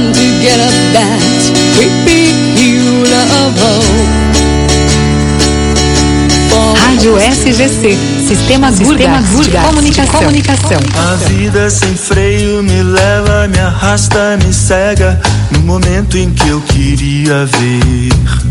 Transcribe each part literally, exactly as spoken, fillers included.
time to get up that great big hill of hope. Rádio S G C, Sistema Gurgats de Comunicação. Comunicação. A vida sem freio me leva, me arrasta, me cega no momento em que eu queria ver.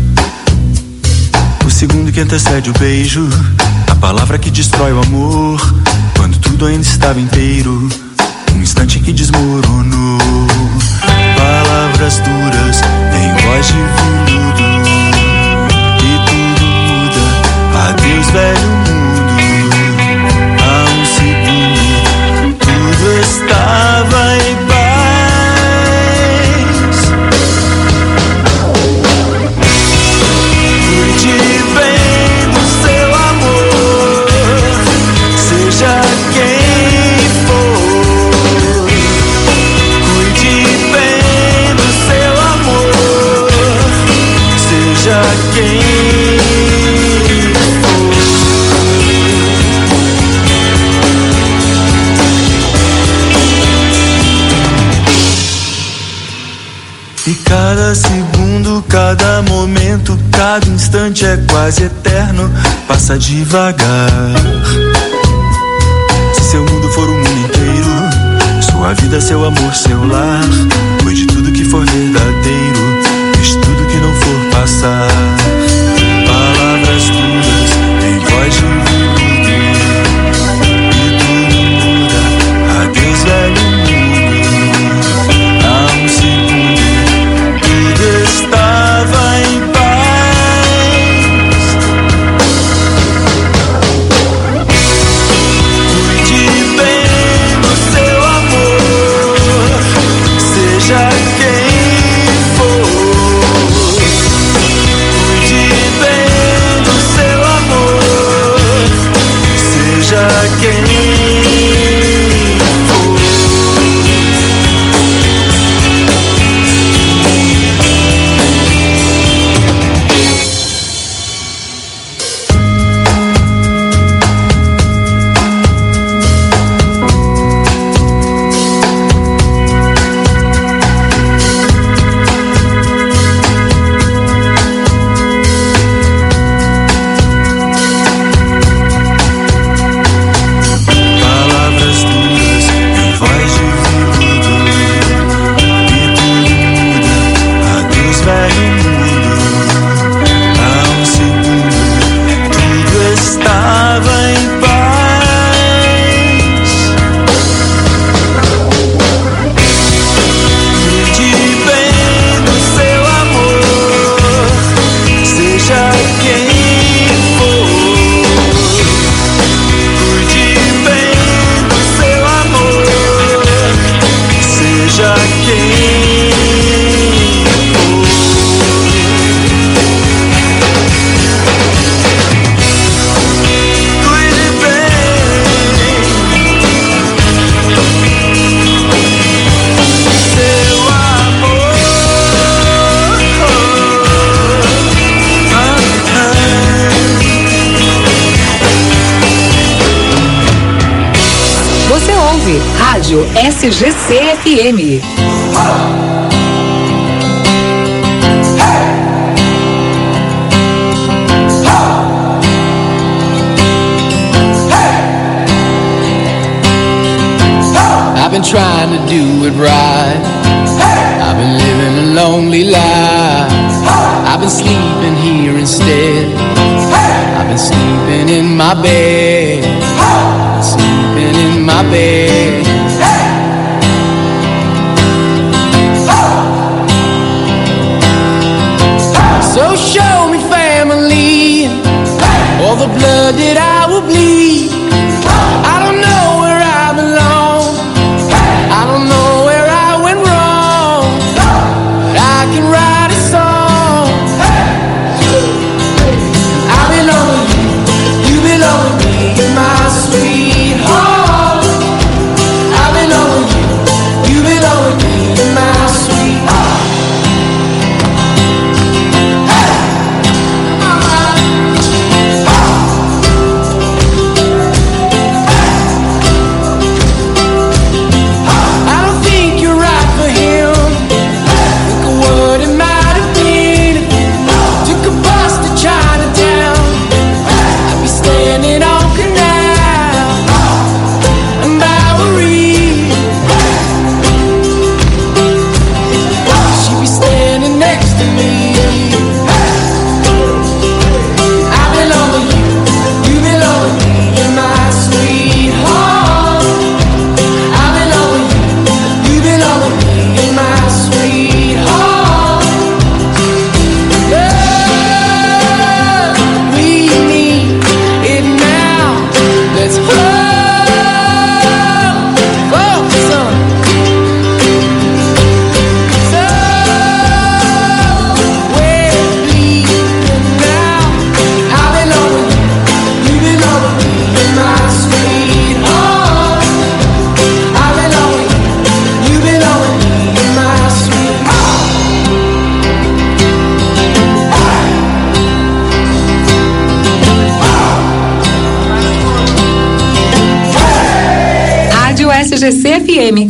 O segundo que antecede o beijo, a palavra que destrói o amor, quando tudo ainda estava inteiro, um instante que desmoronou. Palavras duras em voz de veludo, e tudo muda. Adeus, velho mundo. Há um segundo tudo estava em paz. Cuide bem do seu amor, seja quem for. Cuide bem do seu amor, seja quem e cada segundo, cada momento, cada instante é quase eterno, passa devagar. Se seu mundo for o mundo inteiro, sua vida, seu amor, seu lar, cuide de tudo que for verdadeiro, deixe tudo que não for passar. Palavras duras em voz de veludo, e tudo muda. Adeus, velho mundo. Estava em paz. Cuide bem do seu amor, seja quem for. Cuide bem do seu amor, seja quem Rádio S G C F M. I've been trying to do it right. I've been living a lonely life. I've been sleeping here instead. I've been sleeping in my bed. Sleeping in my bed. So show me family, all the blood that I will bleed. I don't know where I belong. I don't know where I went wrong. But I can write a song. I belong to you, you belong to me, you're my sweetheart. I belong to you, you belong to me, you're my sweetheart. S G C F M.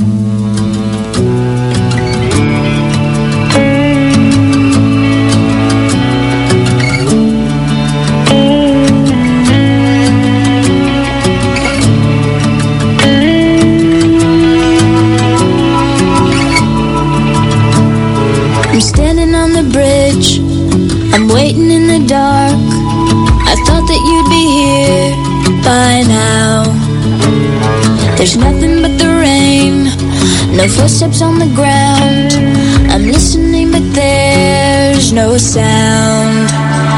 I'm standing on the bridge, I'm waiting in the dark. I thought that you'd be here by now. There's nothing but the rain, no footsteps on the ground. I'm listening but there's no sound.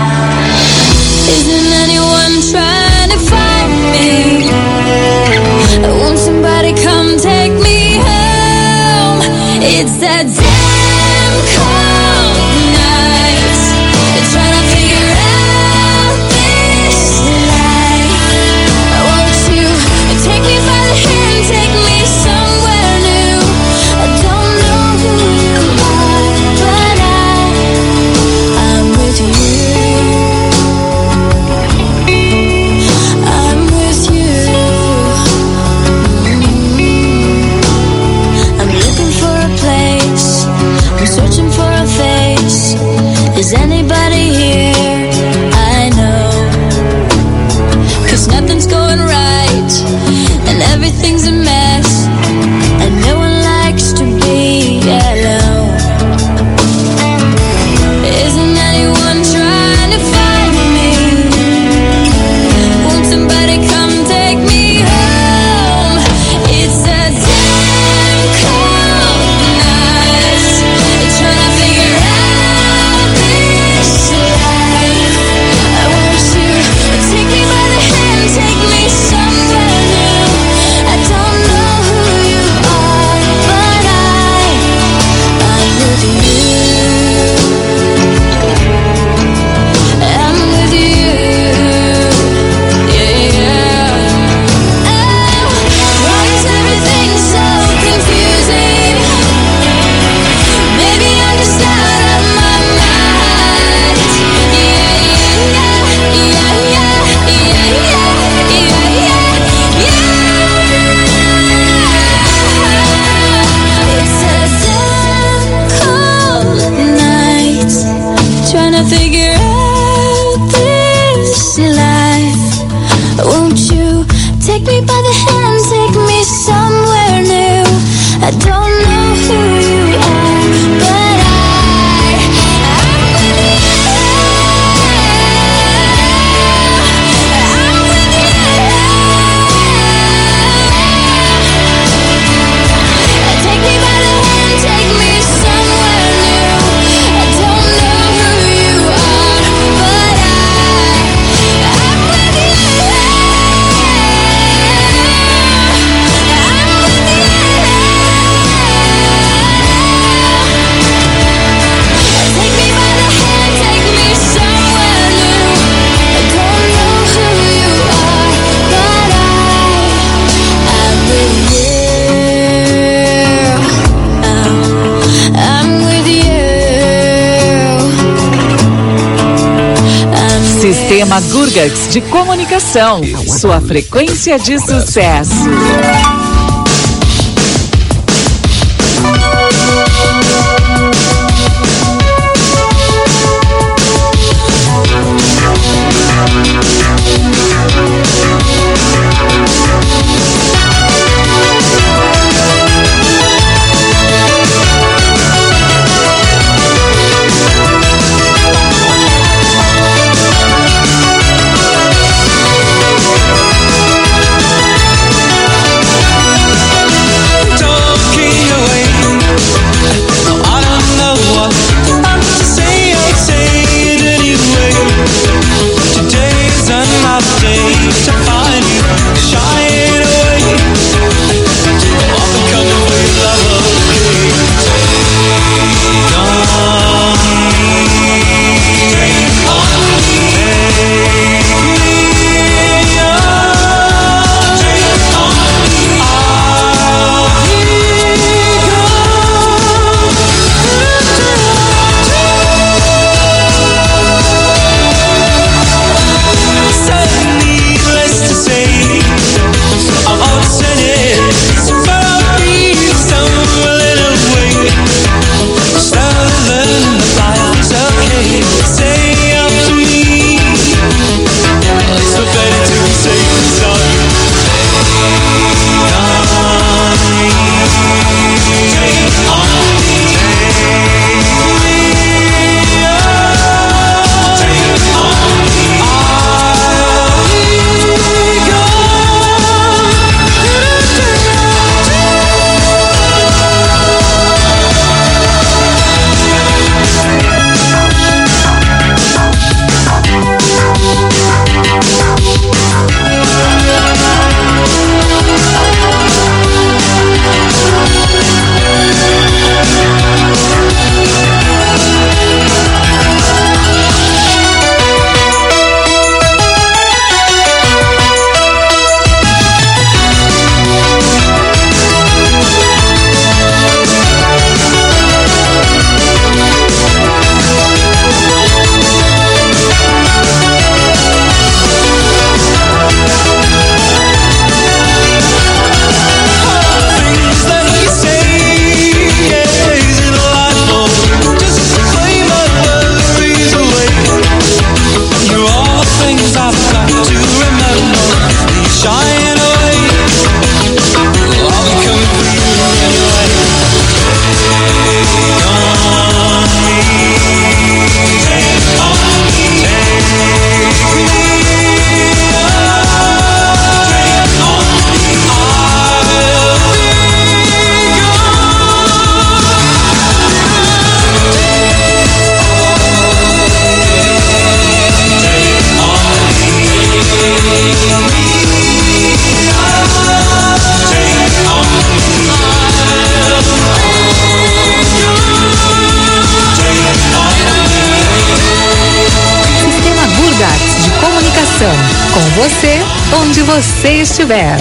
Isn't anyone trying to find me? Won't somebody come take me home? It's that damn cold night, trying to figure out this life. Won't you take me by the hand, take me somewhere new? I don't know who you are, but I, I'm with you. I'm with you. I'm looking for a place, I'm searching for a face. Is anybody here? I know, 'cause nothing's going right and everything's a mess, and no one likes to be alone. Isn't anyone trying to find me? Won't somebody come take me home? It's a damn cold night, trying to figure out this life. Won't you take me by the hand, take me somewhere new? I don't know who you are, but I, I'm with you. I'm with you. Yeah, yeah. Oh, why is everything so confusing? Maybe I'm just out of my mind. Yeah, yeah, yeah, yeah, yeah, yeah, yeah, yeah. It's a damn cold night, trying to figure out this life. Won't you take me by the hand, take me somewhere new? I don't know who you are, but I, I'm with you. I'm with you. Take me by the hand, take me somewhere new. I don't know who you are, but I, I'm with you. I'm with you. Take me by the hand, take me somewhere new. I don't know who you are, but I, I'm with you. I'm with you. I'm with Sistema Gurgax de comunicação, sua frequência de sucesso. you. Com você, onde você estiver.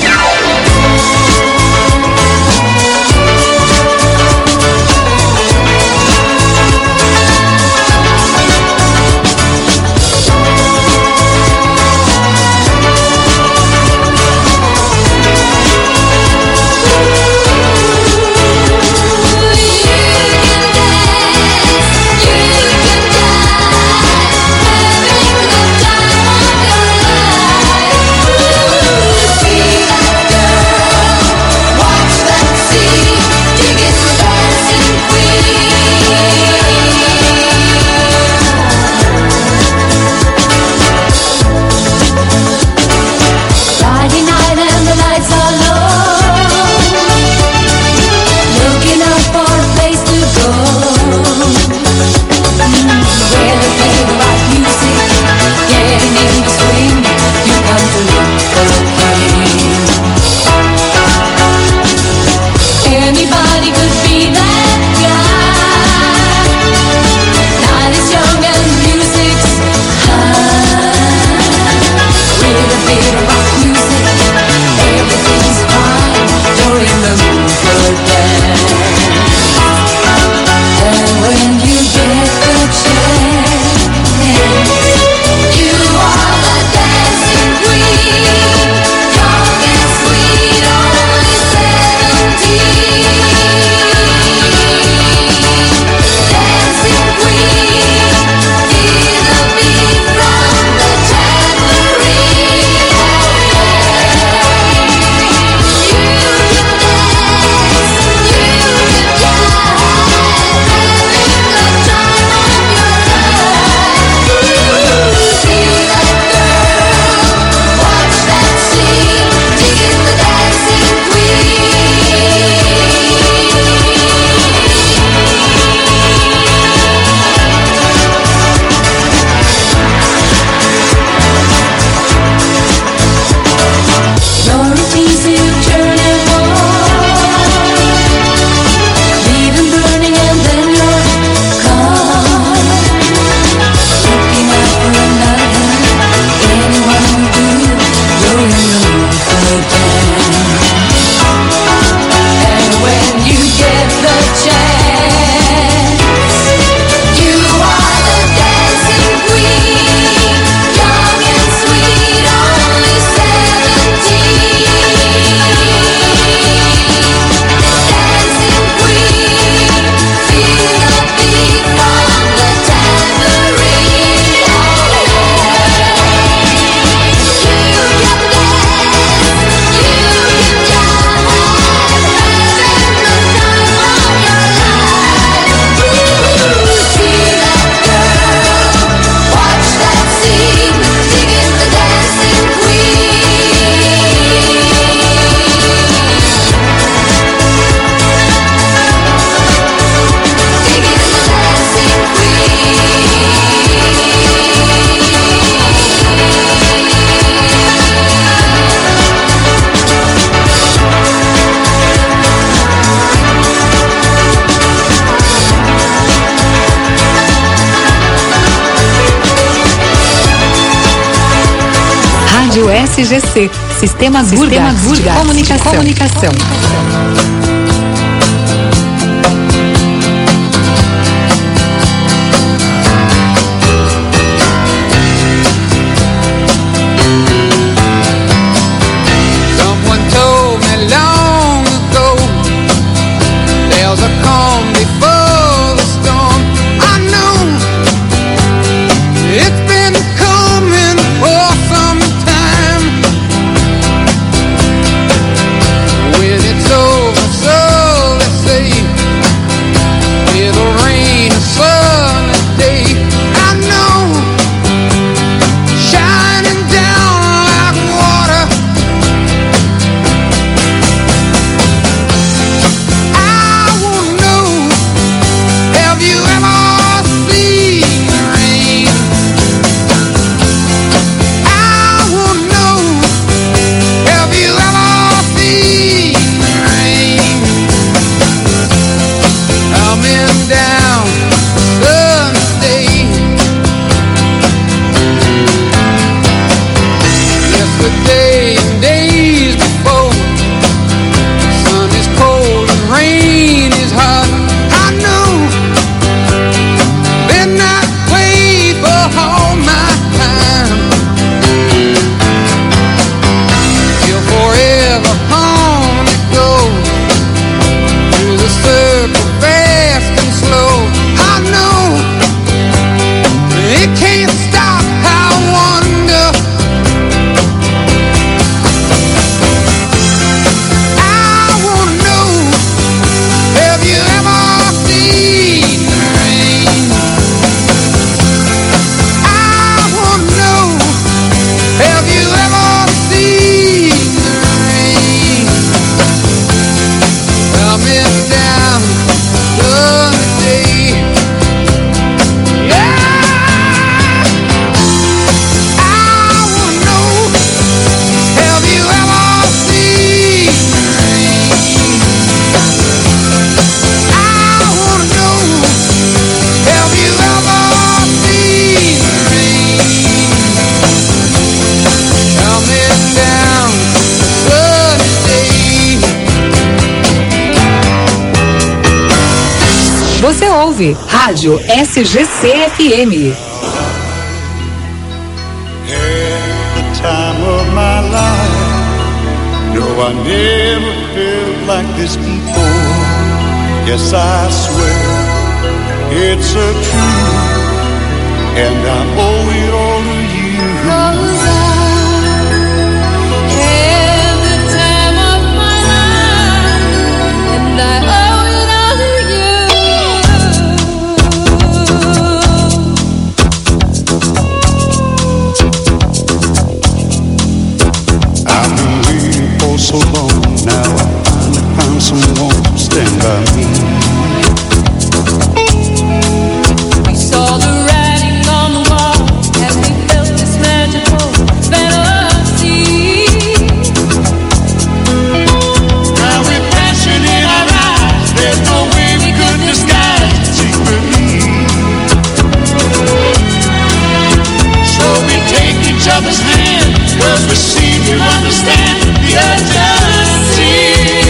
Rádio S G C, Sistema Gurgas de Comunicação. Comunicação. So ouve Rádio S G C F M. Time of my life. No, I never felt like this before. Yes, I swear it's a truth, and I owe it all to you. 'Cause I had the time of my life, and I owe it all to you. I've been waiting for so long. Now I finally found someone to stand by me. We saw the writing on the wall as we felt this magical fantasy. Now with passion in our eyes, there's no way we could disguise it secretly. So we take each other's hand, 'cause we seem to understand the urgency.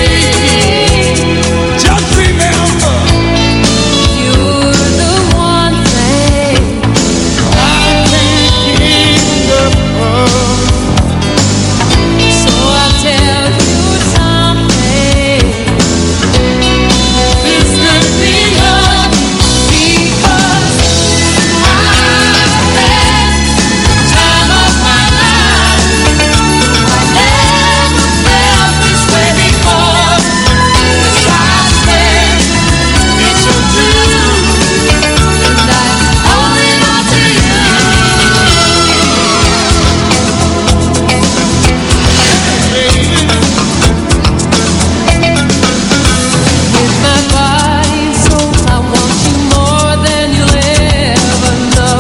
Just remember, You're the one thing I can't give up. So I'll tell you something. This could be love, Because I've had the time of my life. I never felt this way before. 'Cause I swear it's a truth. and I owe it all to you. With my body and soul, I want you more than you'll ever know.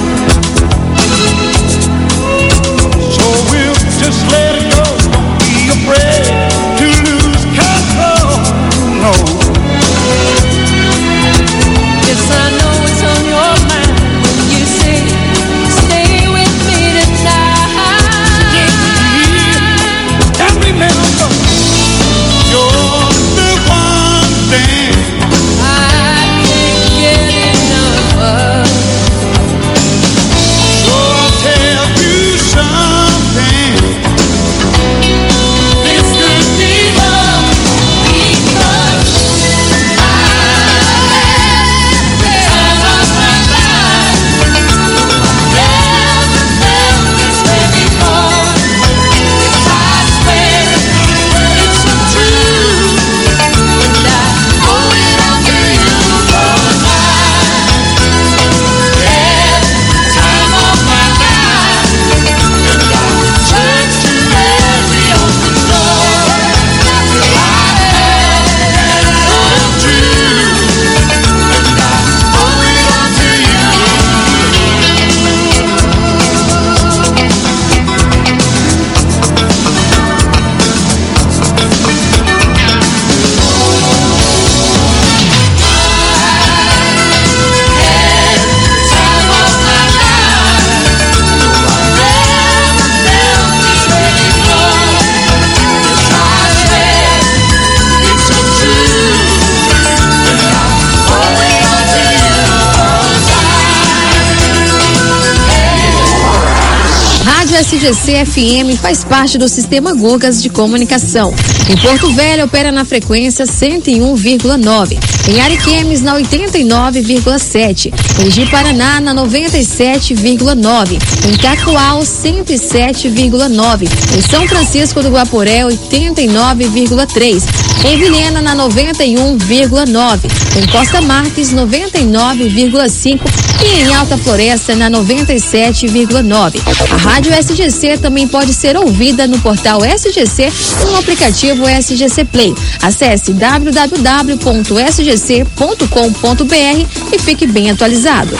So we'll just let it go. Don't be afraid to lose control. No. Yes, I know it's on your mind when you say, stay with me tonight. And remember, you're the one thing I can't get enough of. So I'll tell you something. This could be love. Because I had the time of my life. Never felt this way before. 'Cause I swear it's a truth, and I owe it all to you. 'Cause I had the time of my life, and I turned to every open door. 'Cause I had the truth, and I owe it all to you. Time of my life, never felt this way before. 'Cause I swear it's a truth, and I owe it all to you. 'Cause Rádio S G C F M faz parte do Sistema Gugas de Comunicação. Em Porto Velho opera na frequência cento e um vírgula nove. Em Ariquemes na oitenta e nove vírgula sete. Em Ji-Paraná na noventa e sete vírgula nove. Em Cacoal cento e sete vírgula nove. Em São Francisco do Guaporé oitenta e nove vírgula três. Em Vilhena na noventa e um vírgula nove. Em Costa Marques noventa e nove vírgula cinco. E em Alta Floresta na noventa e sete vírgula nove. A Rádio S G C também pode ser ouvida no portal S G C e no aplicativo S G C Play. Acesse w w w ponto s g c ponto com ponto b r e fique bem atualizado.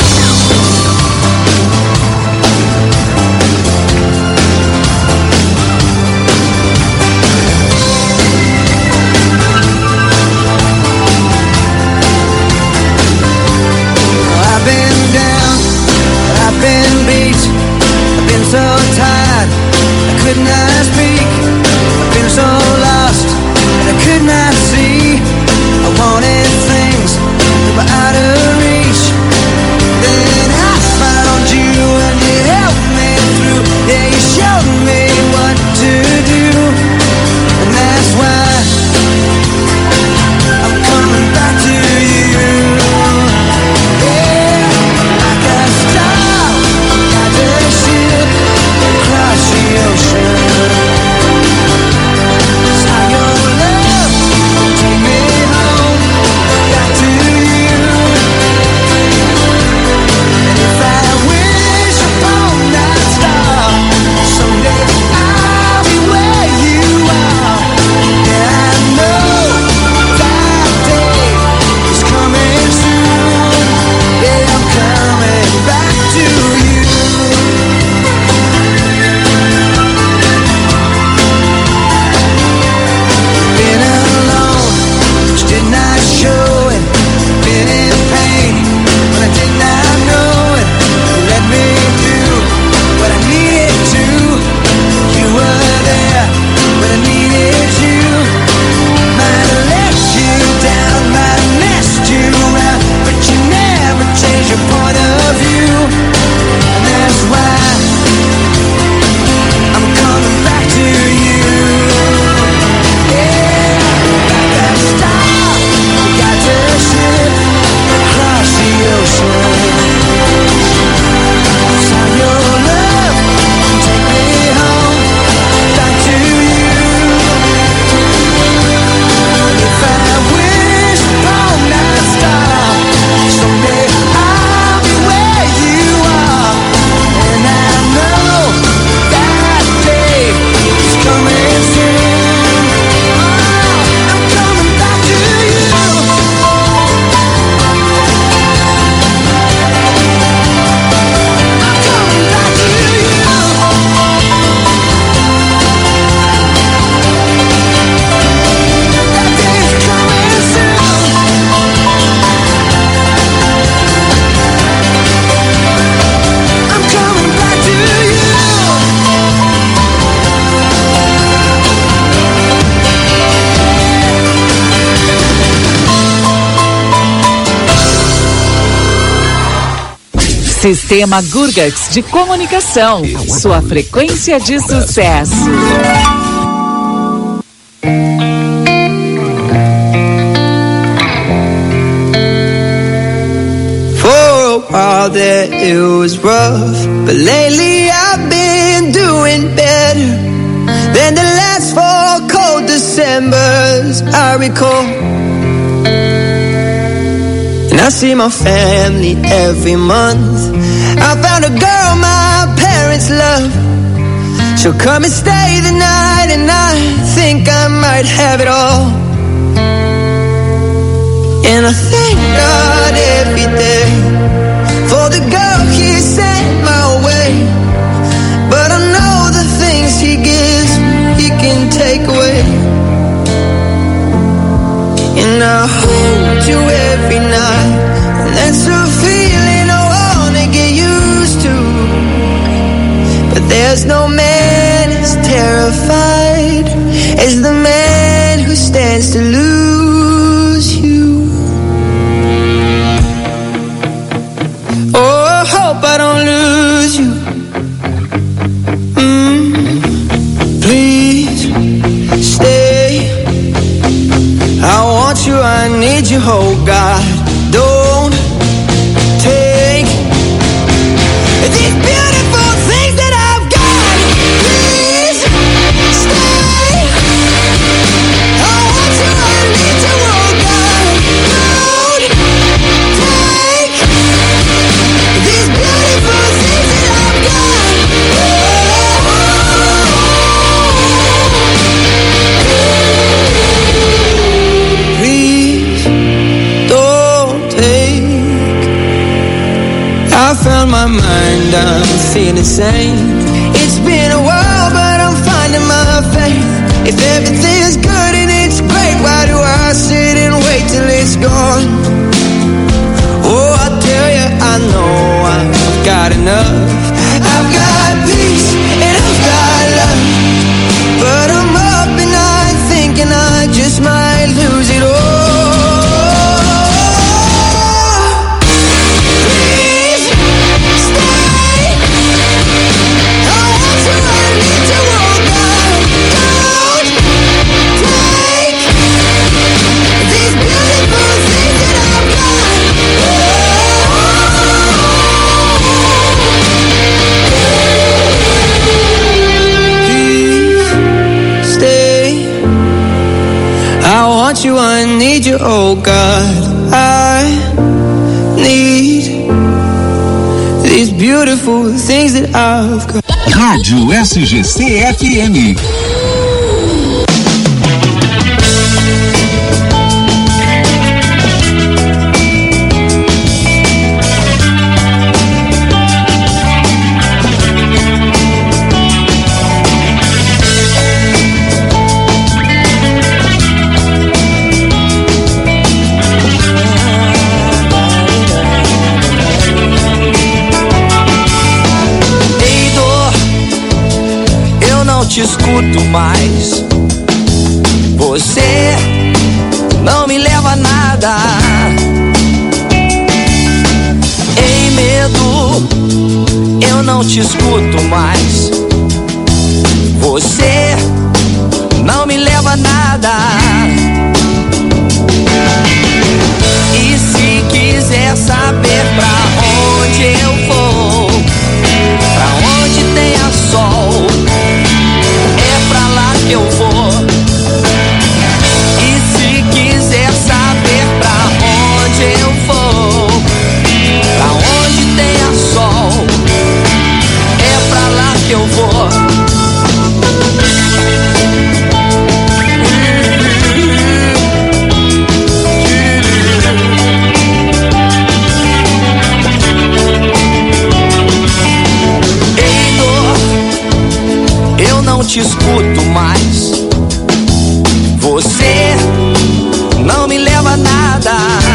I've been down, I've been beat, I've been so tired, I could not speak. I've been so lost, and I could not see. I wanted things that were out of Sistema Gurgax de Comunicação, sua frequência de sucesso. For a while there it was rough, but lately I've been doing better than the last four cold Decembers I recall. And I see my family every month. I found a girl my parents love. She'll come and stay the night, and I think I might have it all. And I thank God every day for the girl He sent my way. But I know the things He gives He can take away. And I hold you every night, and that's a feeling I wanna get used to. But there's no man as terrified as the man who stands to lose you. Oh, I hope I don't lose you. Mm, please stay. I want you, I need you, oh God. Don't take these beautiful things that I've got. Please stay. I want you, I need you, oh God. Don't take these beautiful things that I've got. Please don't take. I found my mind, I'm feeling sane. It's been a while, but I'm finding my faith. If everything's good and it's great, why do I sit and wait till it's gone? Oh, I tell you, I know I've got enough. I've got peace and I've got love, but I'm up and I'm thinking I just might lose it all. Please stay. I want you, I need you, oh God. Don't take these beautiful things that I've got. Please stay. I want you, I need you, oh God. I need these beautiful things that I've got. Rádio S G C F M. Ei, dor, eu não te escuto mais. Você não me leva a nada. Ei, medo, eu não te escuto mais. Você não me leva a nada. E se quiser saber pra onde eu vou, pra onde tenha sol, é pra lá que eu vou. E se quiser saber pra onde eu vou, pra onde tenha sol, é pra lá que eu vou. Ei, dor, eu não te escuto mais. Você não me leva a nada.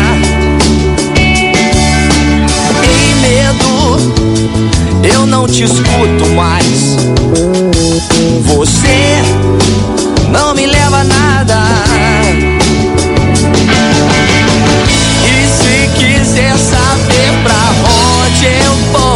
Ei, medo, eu não te escuto mais. Você não me leva a nada. E se quiser saber pra onde eu vou,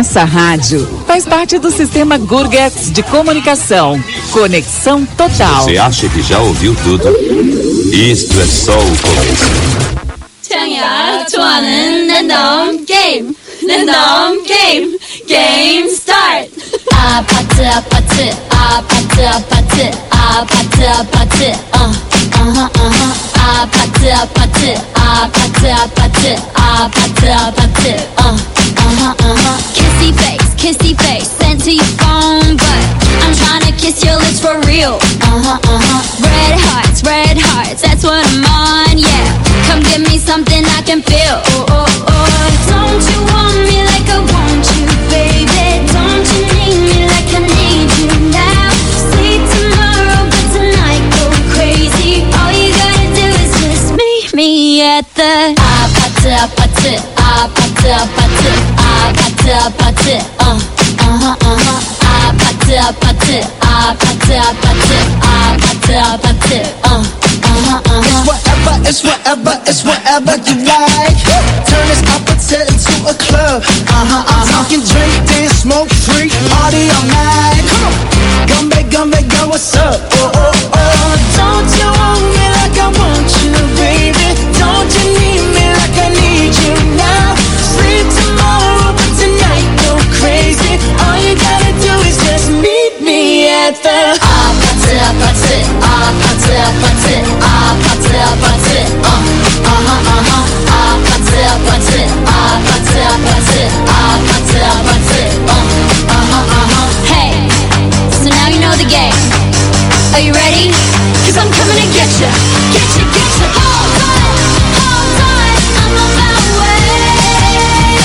Essa rádio faz parte do sistema Gurgets de comunicação. Conexão total. Você acha que já ouviu tudo? Isto é só o começo. 태양이가 좋아하는 랜덤 게임. 랜덤 게임. 게임 스타트. 아파트 아파트 아파트 아파트 아파트 아파트 어 어허 어허 아파트 아파트 아파트 아파트 아파트 아파트 어 어허 어허 Kissy face kissy face sent to your phone but I'm trying to kiss your lips for real uh-huh uh-huh red hearts red hearts that's what I'm on yeah come give me something I can feel oh oh oh don't you want me like I want you baby don't you need me like I need you now sleep tomorrow but tonight go crazy all you gotta do is just meet me at the 아파트 아파트 아파트 아파트 아파트 아파트 어 어허 어허 아파트 아파트 아파트 아파트 아파트 아파트 어 어허 어허 It's whatever, it's whatever, it's whatever you like. Turn this opposite into a club. Uh-huh, I'm talking drink, dance, smoke, freak, party all night. Come on, Gumbe, Gumbe, girl, what's up? Oh, oh, oh. Don't you want me like I want you, baby? Don't you need me like I need you now? Sleep tomorrow, but tonight go crazy. All you gotta do is just meet me at the 아파트 아파트 아파트 아파트 아파트 아파트 어 어허 어허 아파트 아파트 아파트 아파트 아파트 아파트 어 어허 어허 Hey, so now you know the game. Are you ready? Cause I'm coming to get ya, get ya, get ya. Hold on, hold on, I'm on my way.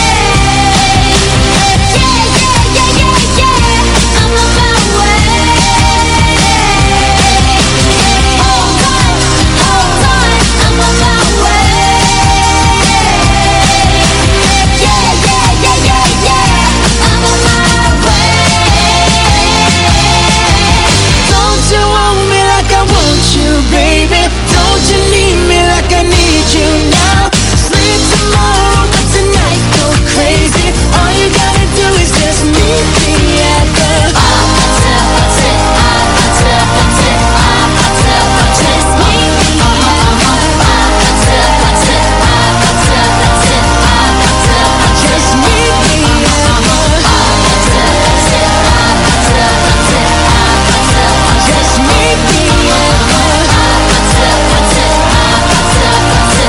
Yeah, yeah, yeah, yeah, yeah, I'm on my way. Hold on, hold on, I'm on my way. Yeah, yeah, yeah, yeah, yeah, I'm on my way. Don't you want me like I want you, baby? Don't you need me like I need you now? Sleep tomorrow, but tonight go crazy. All you gotta do is just meet me at the 아파트 아파트 아파트 아파트 아파트 아파트 just meet me 아파트 아파트 아파트 아파트 아파트 아파트 just meet me at the 아파트 아파트 아파트 아파트 아파트 아파트 just meet me at the 아파트 아파트 아파트 아파트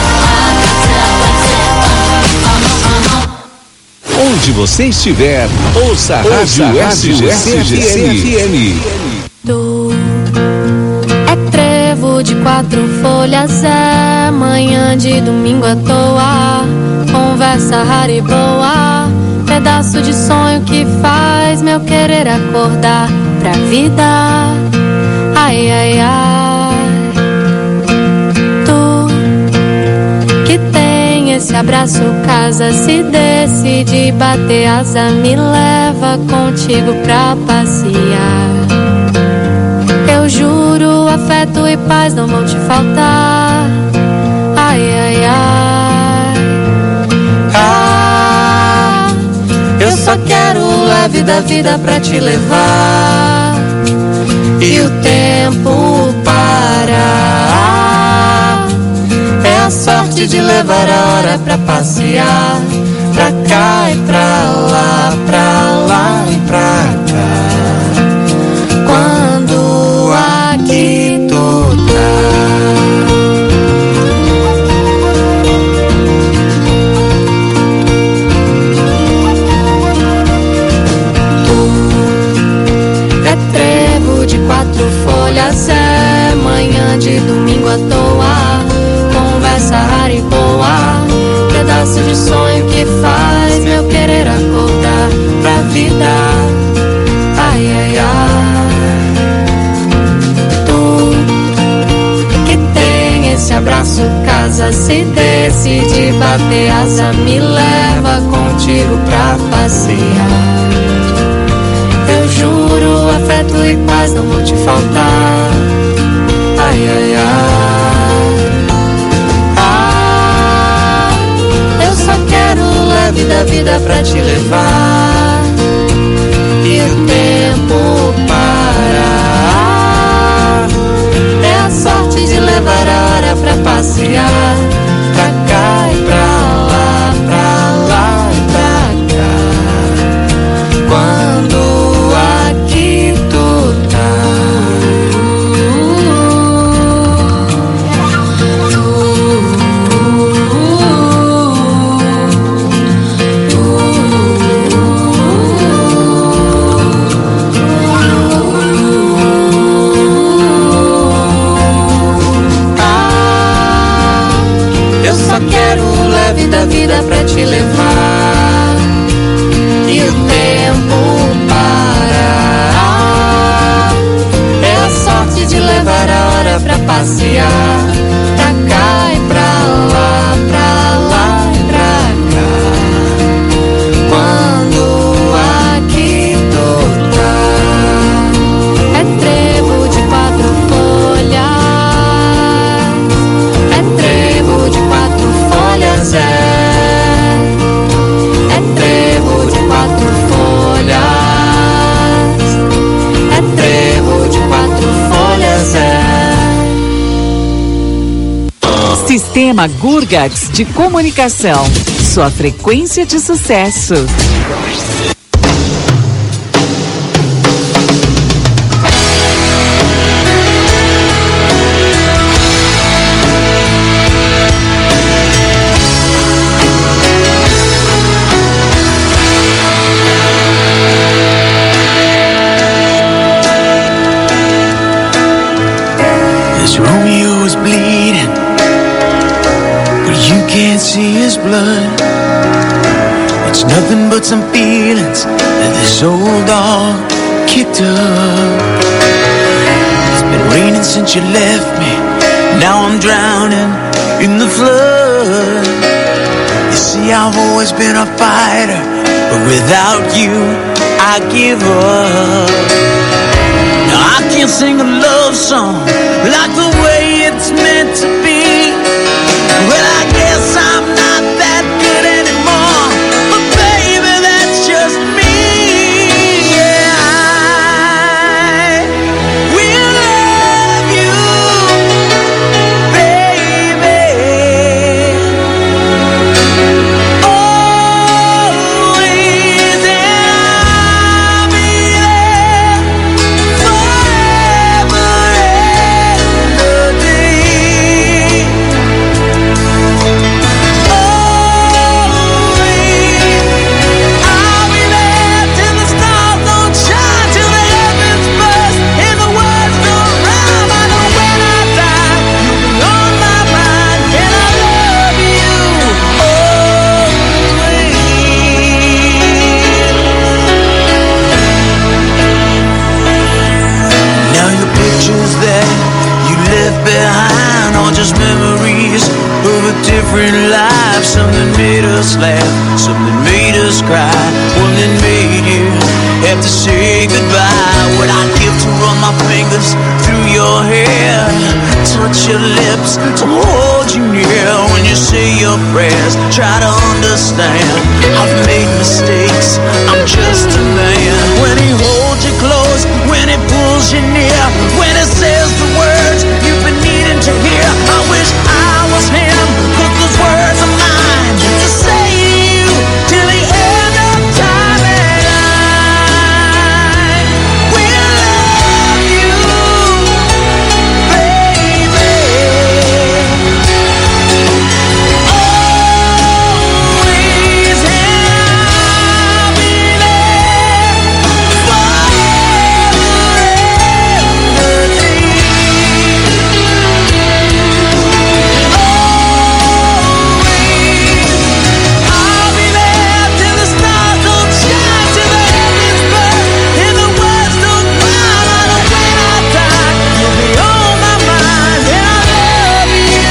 아파트 아파트 Onde você estiver, ouça a Rádio S G C F M. Tu é trevo de quatro folhas, é manhã de domingo à toa, conversa rara e boa, pedaço de sonho que faz meu querer acordar pra vida. Ai, ai, ai. Tu que tem esse abraço, casa, se decide bater asa, me leva contigo pra passear. Eu juro, afeto e paz não vão te faltar. Ai, ai, ai. Ah, eu só quero leve da vida pra te levar e o tempo parar. É a sorte de levar a hora pra passear, pra cá e pra lá, pra lá e pra cá. Quando aqui tu tá. Tu é trevo de quatro folhas, é manhã de domingo à toa, conversa rara e boa, pedaço de sonho que faz meu querer acordar pra vida. Ai, ai, ai. Tu que tem esse abraço, casa, se decide bater asa, me leva contigo pra passear. Eu juro, afeto e paz não vão te faltar. Ai, ai, ai. Ah, eu só quero leve da vida pra te levar tempo parar. É a sorte de levar a hora pra passear, pra cá e pra lá, pra lá e pra cá. Quando aqui tu tá, eu só quero o leve da vida pra te levar e o tempo parar. É a sorte de levar a hora pra passear, pra cá e pra lá, pra lá e pra cá. Quando aqui tu tá, é trevo de quatro folhas, é trevo de quatro folhas, é, é trevo de quatro folhas, é trevo de quatro folhas, é. Sistema Gurgax de Comunicação. Sua frequência de sucesso. This Romeo is bleeding, but you can't see his blood. It's nothing but some feelings that this old dog kicked up. It's been raining since you left me, now I'm drowning in the flood. You see, I've always been a fighter, but without you, I give up. Now I can't sing a love song like the way it's meant to be. Well, I guess I'm not that good anymore, but baby, that's just me. Yeah, I will love you, baby, always, and I'll be there forever and a day. Behind are just memories of a different life. Something made us laugh, something made us cry, one that made you have to say goodbye. What I'd give to run my fingers through your hair, touch your lips, to hold you near. When you say your prayers, try to understand. I've made mistakes, I'm just a man. When he holds you close, when he pulls you near, when he says the words you've been needing to hear. I wish I was him, but those words are mine to say to you till the end of time. And I will love you, baby, always, and I'll be there forever and a day. I'll be there till the stars don't shine, till the heavens burn, and the words don't cry. And when I die, you'll be on my mind, and I love you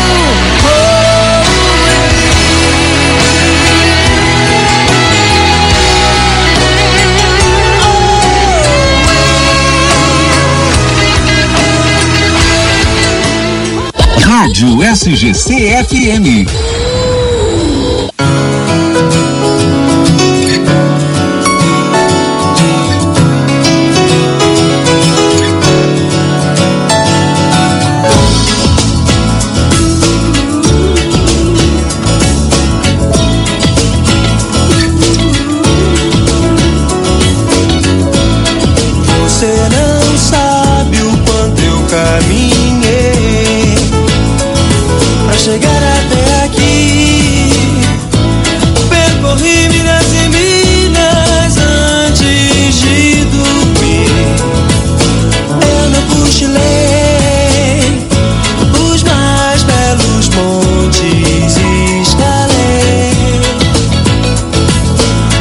Rádio S G C F M.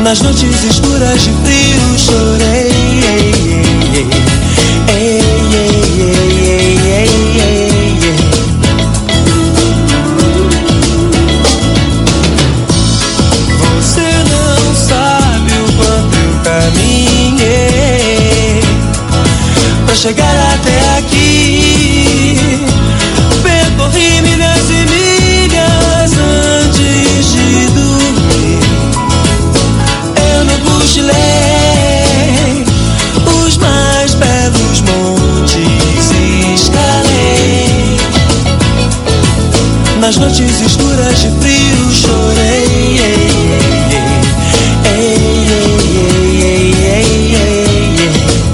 Nas noites escuras de frio chorei. Ei, ei, ei, ei, ei, ei. Você não sabe o quanto eu caminhei pra chegar até aqui. Percorri milhas e milhas antes de dormir. Eu não cochilei, os mais belos montes escalei. Nas noites escuras de frio chorei. Ei, ei, ei, ei, ei.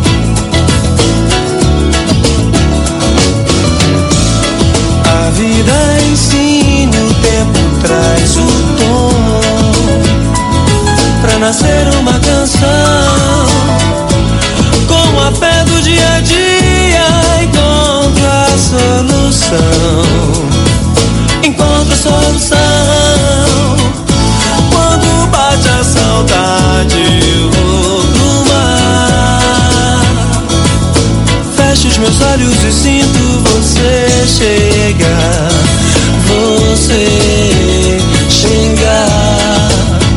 A vida ensina, o tempo traz o tom pra nascer uma canção. Com a fé do dia a dia encontro a solução. Encontro a solução. Quando bate a saudade eu vou pro mar. Fecho os meus olhos e sinto você chegar. Você chegar.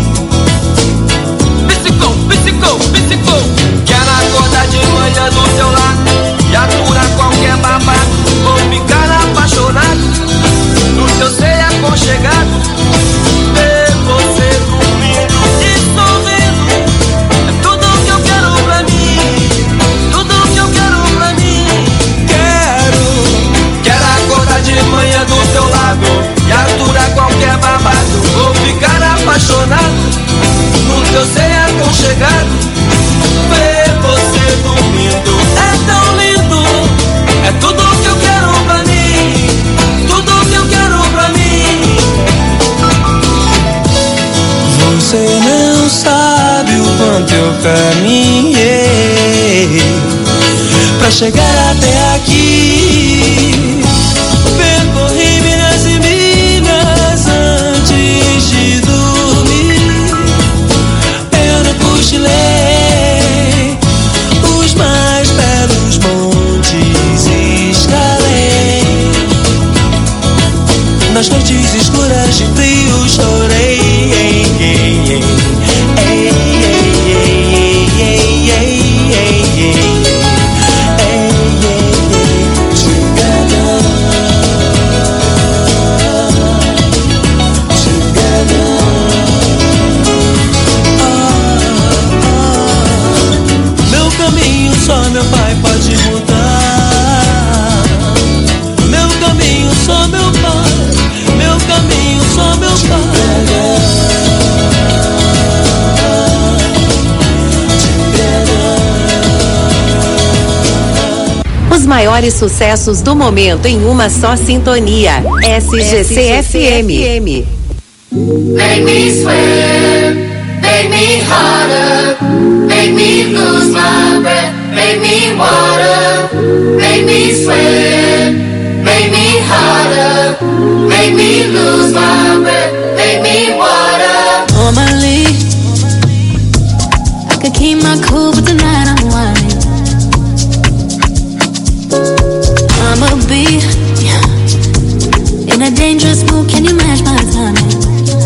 Psicou, psicou, psicou. Quero acordar de manhã do teu lado e aturar qualquer babado. Vou ficar apaixonado no teu ser aconchegado. Ver você dormindo e sorrindo é tudo que eu quero pra mim. Tudo que eu quero pra mim. Quero, quero acordar de manhã do teu lado e aturar qualquer babado. Vou ficar apaixonado no teu ser aconchegado. Ver você dormindo é tão lindo. É tudo que eu quero pra mim. Tudo que eu quero pra mim. Você não sabe o quanto eu caminhei pra chegar até aqui. Percorri milhas e milhas antes de dormir. Eu não cochilei, os mais belos montes escalei. Nas noites escuras de frio chorei. Meu caminho só meu pai pode mudar. Meu caminho só meu pai. Meu caminho só meu pai. Os maiores sucessos do momento em uma só sintonia. S G C F M. Make me swim, make me harder, make me lose my breath, make me water, make me swim, make me harder, make me lose my breath, make me water. Normally, I could keep my cool, but tonight I'm whining. I'ma be in a dangerous mood, can you match my timing?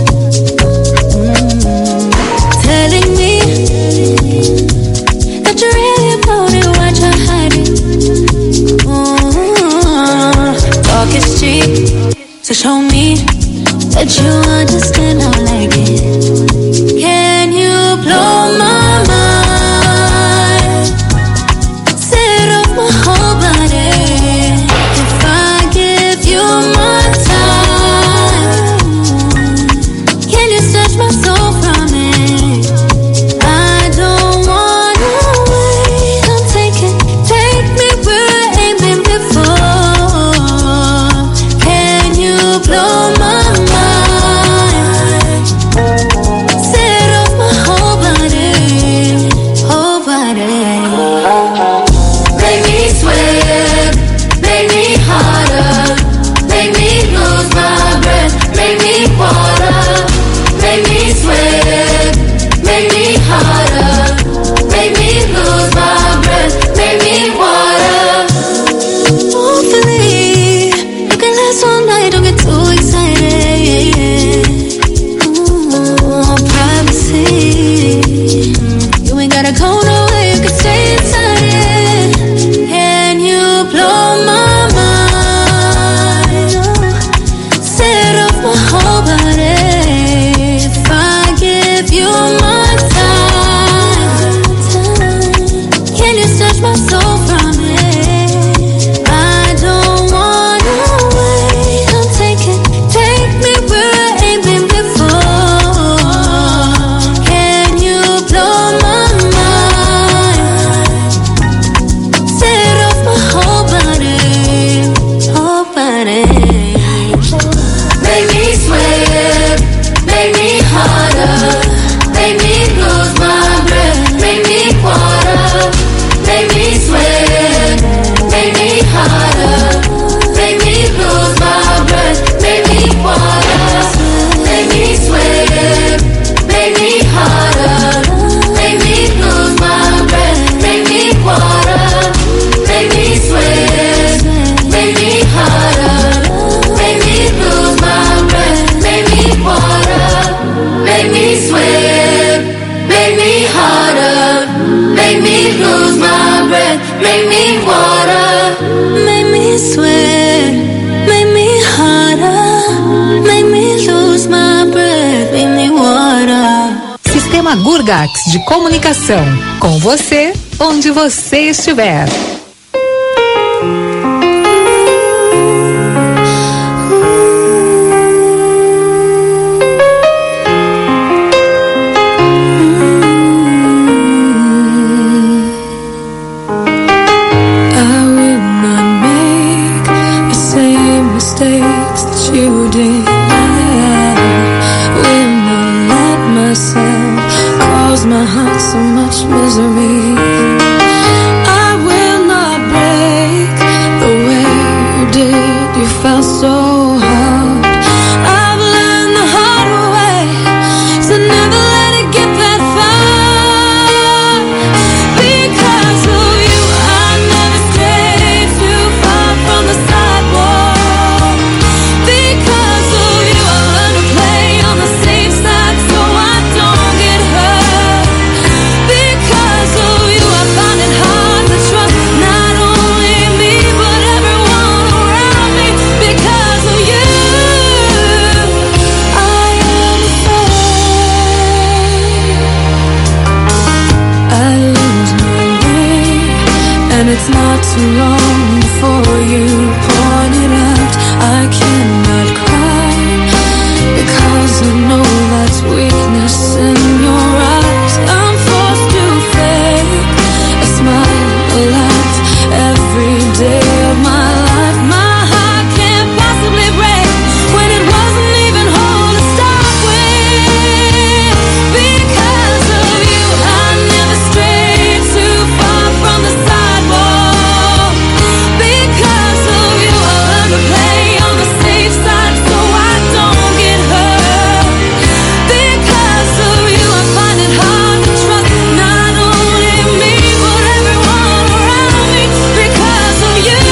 Mm, telling me that you're really about it, what you're hiding. Mm, talk is cheap, so show me that you understand I like it. Can you blow my mind? Set up my whole body. If I give you my time, can you snatch my soul from it? I don't wanna wait. Come take it, take me where I ain't been before. Can you blow my mind? harder, make me lose my breath, make me water, make me sweat, make me harder, make me lose my breath, make me water, make me sweat, make me harder, make me lose my breath, make me water, make me sweat, make me harder, make me lose my breath, make me water, make me sweat, make me harder, make me lose my breath, make me water. Sistema Gurgax de comunicação. Com você, onde você estiver. My heart so much misery. I will not break the way you did. You felt so hard. I've learned the hard way to never let it get that far. Because of you, I never strayed too far from the sidewalk. Because of you, I learned to play on the safe side so I don't get hurt. It's not too long before you point it out. I cannot cry because I know that's weakness in your eyes. I'm forced to fake a smile, a laugh every day of my life. My heart can't possibly break when it wasn't even whole to start with. Because of you, I never strayed too far from the sidewalk. Because of you, I learned to play on the safe side so I don't get hurt. Because of you, I find it hard to trust not only me but everyone around me. Because of you,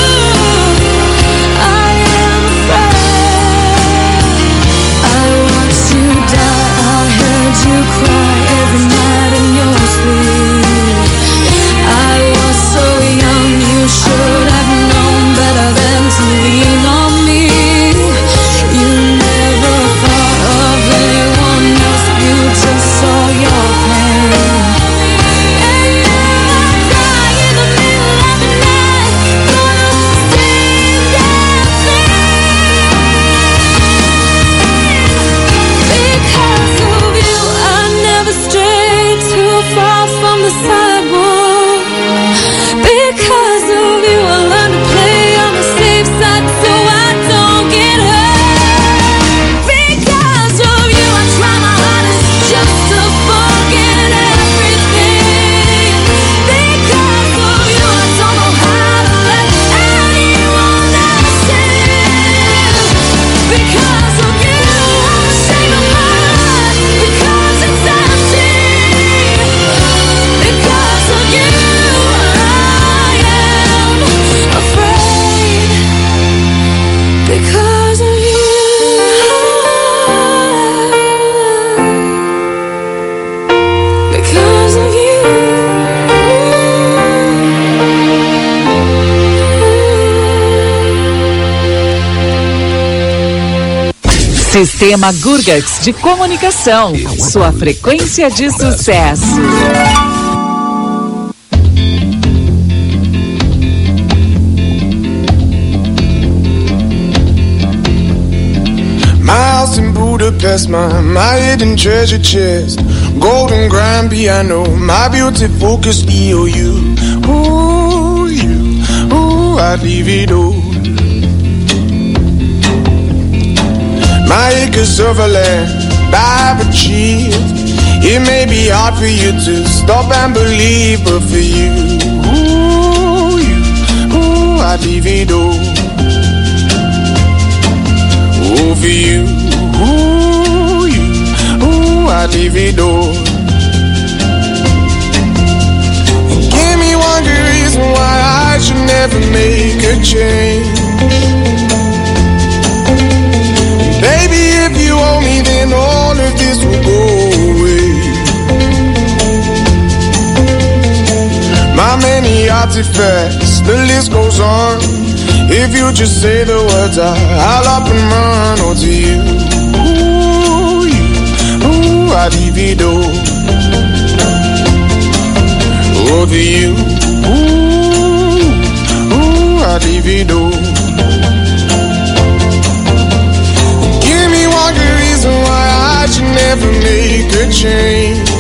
I am afraid. I watched you die, I heard you cry every night in your sleep. I was so young, you should have known better than to lean on me. You never thought of anyone else, you just saw your pain. And now I cry in the middle of the night, gonna sing that thing. Because of you, I never strayed too far from the sidewalk. Because of you, I learned to play on the safe side so I don't get hurt. Because of you, I try my hardest just to forget everything. Because of you, I don't know how to let anyone else in. Because of you, I'm ashamed of my life because it's empty. Because of you, I am afraid. Because of you, because of you. Sistema Gurgax de comunicação. Sua frequência de sucesso. My house in Budapest, my, my hidden treasure chest, golden grand piano, my beauty focused E O U. Ooh, you, ooh, I'd leave it all. My acres of land, I've achieved. It may be hard for you to stop and believe, but for you, ooh, you, ooh, Ooh, I divido. Over you, ooh, you, ooh, I divido. Give me one good reason why I should never make a change. Baby, if you owe me, then all of this will go away. My many artifacts, the list goes on. If you just say the words, I, I'll up and run. Oh, to you, ooh, you, ooh, I divido. Oh, to you, ooh, ooh, I divido. Give me one good reason why I should never make a change.